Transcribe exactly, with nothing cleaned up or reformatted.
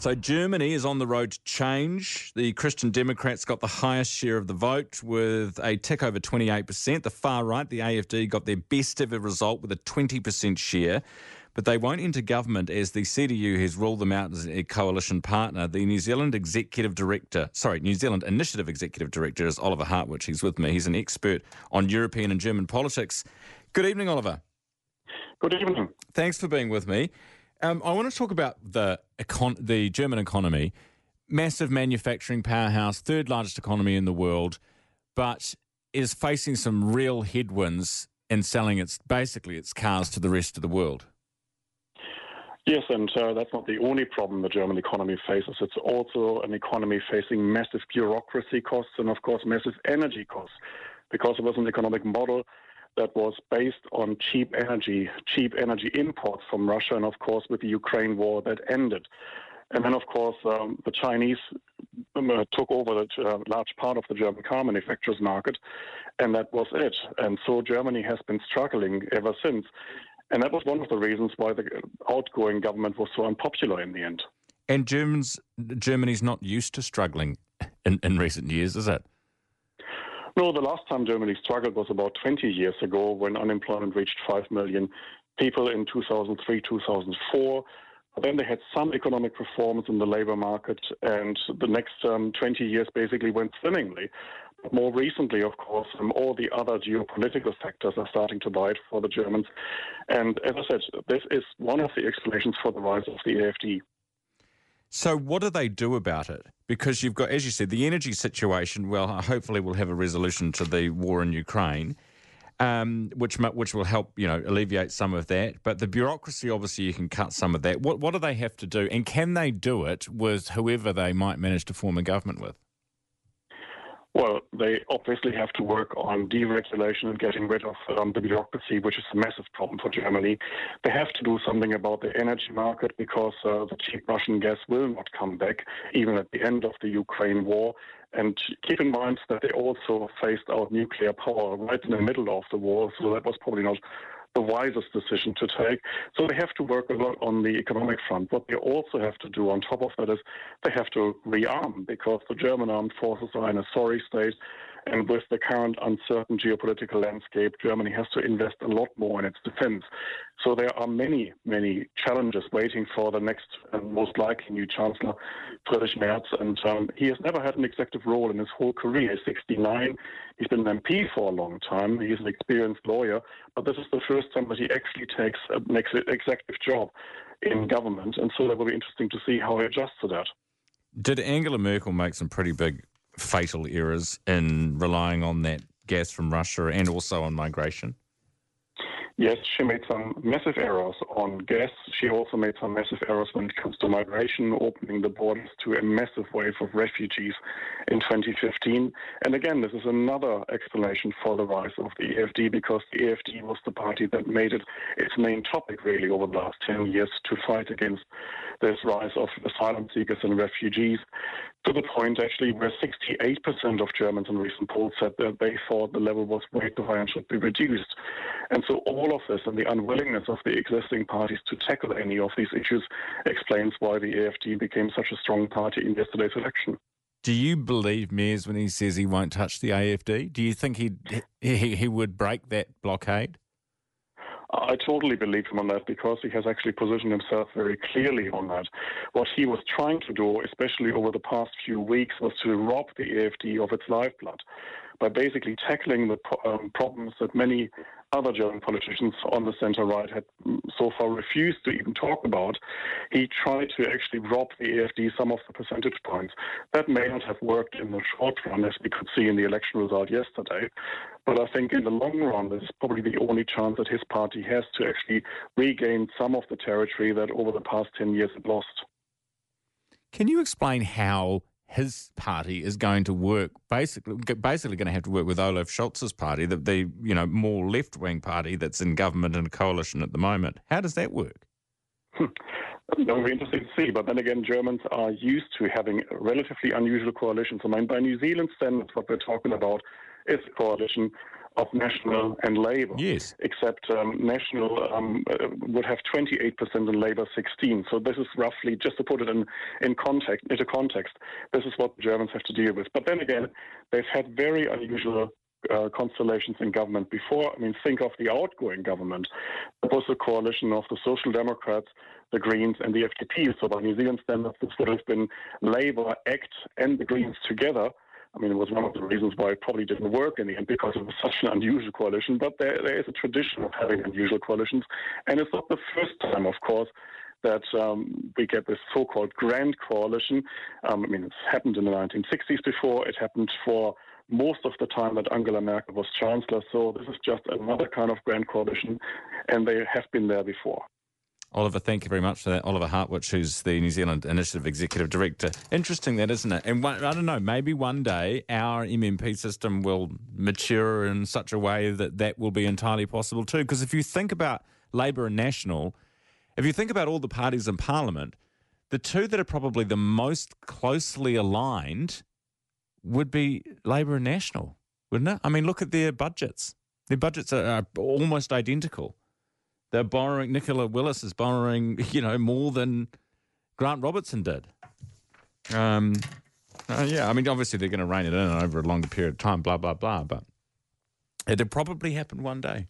So Germany is on the road to change. The Christian Democrats got the highest share of the vote with a tick over twenty-eight percent. The far right, the A F D, got their best ever result with a twenty percent share. But they won't enter government as the C D U has ruled them out as a coalition partner. The New Zealand Executive Director, sorry, New Zealand Initiative Executive Director is Oliver Hartwich. He's with me. He's an expert on European and German politics. Good evening, Oliver. Good evening. Thanks for being with me. Um, I want to talk about the econ- the German economy. Massive manufacturing powerhouse, third largest economy in the world, but is facing some real headwinds in selling its basically its cars to the rest of the world. Yes, and uh, that's not the only problem the German economy faces. It's also an economy facing massive bureaucracy costs and, of course, massive energy costs, because it was an economic model that was based on cheap energy, cheap energy imports from Russia, and of course with the Ukraine war that ended. And then, of course, um, the Chinese um, uh, took over a uh, large part of the German car manufacturers market, and that was it. And so Germany has been struggling ever since. And that was one of the reasons why the outgoing government was so unpopular in the end. And Germans, Germany's not used to struggling in, in recent years, is it? No, the last time Germany struggled was about twenty years ago when unemployment reached five million people in two thousand three, two thousand four. Then they had some economic reforms in the labor market, and the next um, twenty years basically went swimmingly. But more recently, of course, um, all the other geopolitical factors are starting to bite for the Germans. And as I said, this is one of the explanations for the rise of the A F D. So what do they do about it? Because you've got, as you said, the energy situation, well, hopefully we'll have a resolution to the war in Ukraine, um, which which will help, you know, alleviate some of that. But the bureaucracy, obviously, you can cut some of that. What, what do they have to do? And can they do it with whoever they might manage to form a government with? Well, they obviously have to work on deregulation and getting rid of um, the bureaucracy, which is a massive problem for Germany. They have to do something about the energy market because uh, the cheap Russian gas will not come back, even at the end of the Ukraine war. And keep in mind that they also phased out nuclear power right in the middle of the war, so that was probably not the wisest decision to take. So they have to work a lot on the economic front. What they also have to do on top of that is they have to rearm, because the German armed forces are in a sorry state. And with the current uncertain geopolitical landscape, Germany has to invest a lot more in its defense. So there are many, many challenges waiting for the next and most likely new Chancellor, Friedrich Merz. And um, he has never had an executive role in his whole career. He's sixty-nine. He's been an M P for a long time. He's an experienced lawyer. But this is the first time that he actually takes an executive job in government. And so that will be interesting to see how he adjusts to that. Did Angela Merkel make some pretty big fatal errors in relying on that gas from Russia and also on migration? Yes, she made some massive errors on gas. She also made some massive errors when it comes to migration, opening the borders to a massive wave of refugees in twenty fifteen. And again, this is another explanation for the rise of the A F D, because the A F D was the party that made it its main topic, really, over the last ten years to fight against this rise of asylum seekers and refugees, to the point, actually, where sixty-eight percent of Germans in recent polls said that they thought the level was way too high and should be reduced. And so all of this and the unwillingness of the existing parties to tackle any of these issues explains why the A F D became such a strong party in yesterday's election. Do you believe Merz when he says he won't touch the A F D? Do you think he'd, he he would break that blockade? I totally believe him on that, because he has actually positioned himself very clearly on that. What he was trying to do, especially over the past few weeks, was to rob the A F D of its lifeblood by basically tackling the um, problems that many other German politicians on the center-right had so far refused to even talk about. He tried to actually rob the A F D some of the percentage points. That may not have worked in the short run, as we could see in the election result yesterday. But I think in the long run, this is probably the only chance that his party has to actually regain some of the territory that over the past ten years it lost. Can you explain how his party is going to work, basically basically going to have to work with Olaf Scholz's party, the, the you know more left-wing party that's in government and coalition at the moment? How does that work? That's very interesting to see. But then again, Germans are used to having relatively unusual coalitions. I mean, by New Zealand standards, what we're talking about is a coalition of National and Labour. Yes. Except um, National um, uh, would have twenty-eight percent and Labour sixteen. So this is roughly, just to put it in, in context, into context, this is what the Germans have to deal with. But then again, they've had very unusual uh, constellations in government before. I mean, think of the outgoing government. It was a coalition of the Social Democrats, the Greens, and the F D P. So by New Zealand standards, this would have been Labour, A C T, and the Greens together. I mean, it was one of the reasons why it probably didn't work in the end, because it was such an unusual coalition. But there, there is a tradition of having unusual coalitions. And it's not the first time, of course, that um, we get this so-called grand coalition. Um, I mean, it's happened in the nineteen sixties before. It happened for most of the time that Angela Merkel was chancellor. So this is just another kind of grand coalition, and they have been there before. Oliver, thank you very much for that. Oliver Hartwich, who's the New Zealand Initiative Executive Director. Interesting that, isn't it? And one, I don't know, maybe one day our M M P system will mature in such a way that that will be entirely possible too. Because if you think about Labour and National, if you think about all the parties in Parliament, the two that are probably the most closely aligned would be Labour and National, wouldn't it? I mean, look at their budgets. Their budgets are, are almost identical. They're borrowing, Nicola Willis is borrowing, you know, more than Grant Robertson did. Um, uh, yeah, I mean, obviously they're going to rein it in over a longer period of time, blah, blah, blah, but it'll probably happen one day.